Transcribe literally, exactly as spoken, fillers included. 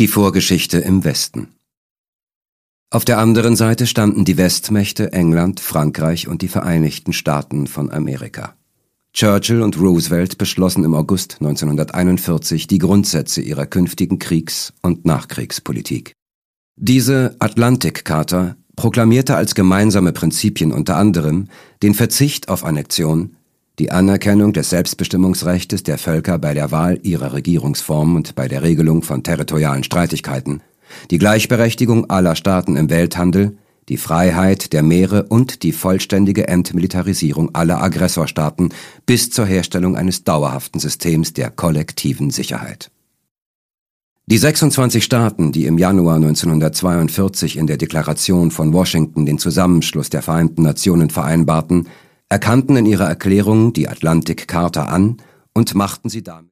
Die Vorgeschichte im Westen. Auf der anderen Seite standen die Westmächte England, Frankreich und die Vereinigten Staaten von Amerika. Churchill und Roosevelt beschlossen im August neunzehnhunderteinundvierzig die Grundsätze ihrer künftigen Kriegs- und Nachkriegspolitik. Diese Atlantik-Charta proklamierte als gemeinsame Prinzipien unter anderem den Verzicht auf Annexion, die Anerkennung des Selbstbestimmungsrechtes der Völker bei der Wahl ihrer Regierungsform und bei der Regelung von territorialen Streitigkeiten, die Gleichberechtigung aller Staaten im Welthandel, die Freiheit der Meere und die vollständige Entmilitarisierung aller Aggressorstaaten bis zur Herstellung eines dauerhaften Systems der kollektiven Sicherheit. Die sechsundzwanzig Staaten, die im Januar neunzehnhundertzweiundvierzig in der Deklaration von Washington den Zusammenschluss der Vereinten Nationen vereinbarten, erkannten in ihrer Erklärung die Atlantik-Charta an und machten sie damit